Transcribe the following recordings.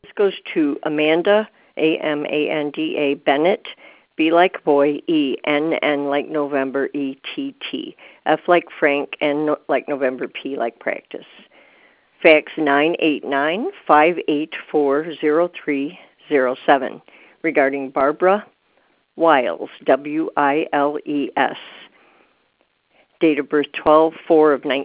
This goes to Amanda, Amanda Bennett, B like boy, N like November, ETT, F like Frank, N like November, P like practice. Fax 989-584-0307 regarding Barbara Wiles, Wiles. Date of birth 12/4 of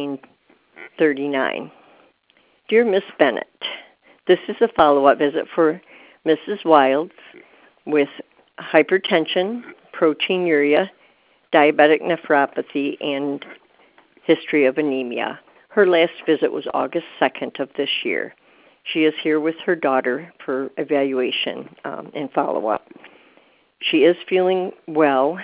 1939. Dear Miss Bennett, this is a follow-up visit for Mrs. Wiles with hypertension, proteinuria, diabetic nephropathy, and history of anemia. Her last visit was August 2nd of this year. She is here with her daughter for evaluation and follow-up. She is feeling well.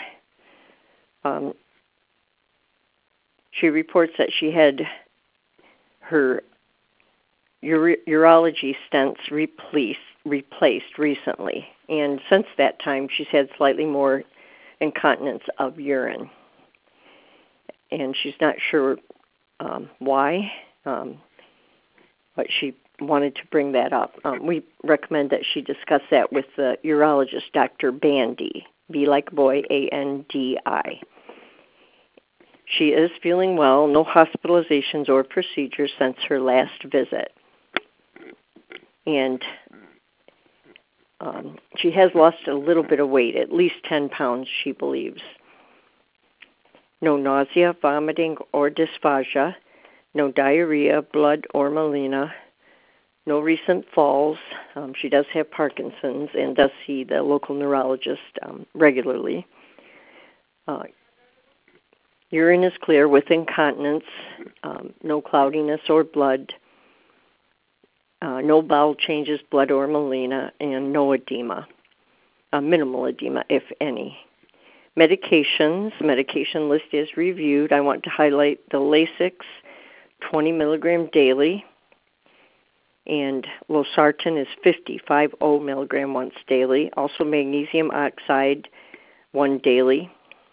She reports that she had her urology stents replaced recently, and since that time she's had slightly more incontinence of urine, and she's not sure why, but she wanted to bring that up. We recommend that she discuss that with the urologist, Dr. Bandy, B like boy, Andi. She is feeling well, no hospitalizations or procedures since her last visit. And she has lost a little bit of weight, at least 10 pounds, she believes. No nausea, vomiting, or dysphagia. No diarrhea, blood, or melena. No recent falls. She does have Parkinson's and does see the local neurologist regularly. Urine is clear with incontinence, no cloudiness or blood, no bowel changes, blood or melena, and no edema, minimal edema, if any. Medication list is reviewed. I want to highlight the Lasix, 20 milligram daily, and losartan is 50 milligram once daily. Also magnesium oxide, 1 daily.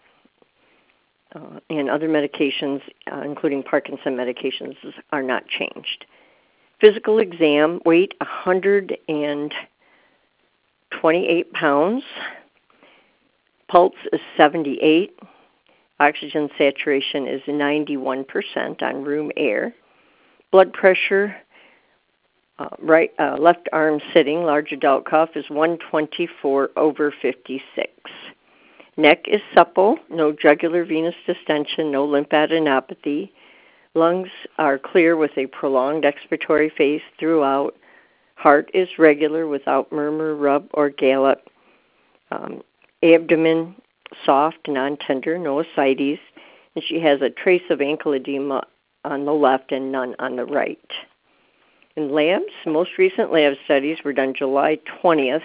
And other medications, including Parkinson medications, are not changed. Physical exam, weight 128 pounds. Pulse is 78. Oxygen saturation is 91% on room air. Blood pressure, left arm sitting, large adult cough is 124/56. Neck is supple, no jugular venous distension, no lymphadenopathy. Lungs are clear with a prolonged expiratory phase throughout. Heart is regular without murmur, rub, or gallop. Abdomen soft, non-tender, no ascites. And she has a trace of ankle edema on the left and none on the right. In labs, most recent lab studies were done July 20th,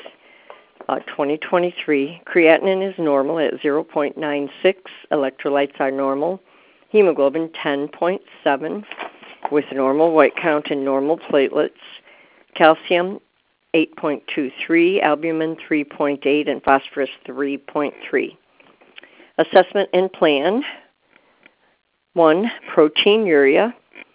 2023. Creatinine is normal at 0.96. Electrolytes are normal. Hemoglobin 10.7 with normal white count and normal platelets. Calcium 8.23, albumin 3.8, and phosphorus 3.3. Assessment and plan. 1, proteinuria.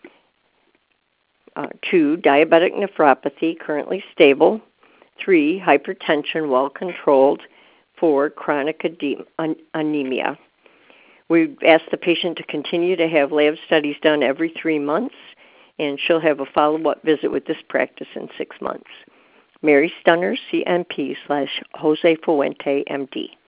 2, diabetic nephropathy, currently stable. 3, hypertension, well controlled. 4, chronic anemia. We've asked the patient to continue to have lab studies done every 3 months, and she'll have a follow-up visit with this practice in 6 months. Mary Stunner, CMP /Jose Fuente, MD.